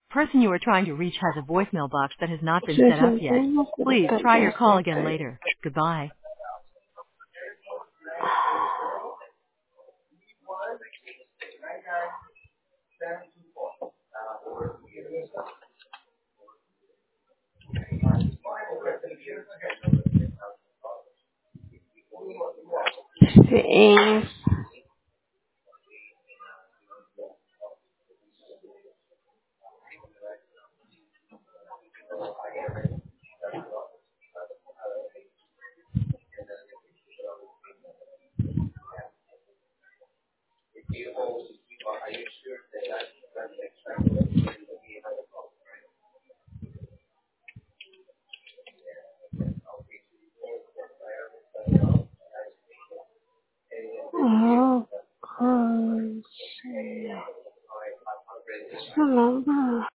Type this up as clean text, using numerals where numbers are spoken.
person you are trying to reach has a voicemail box that has not been set up yet. 691 Please try your call again later. Goodbye. Sim. Oh, God. Esse number.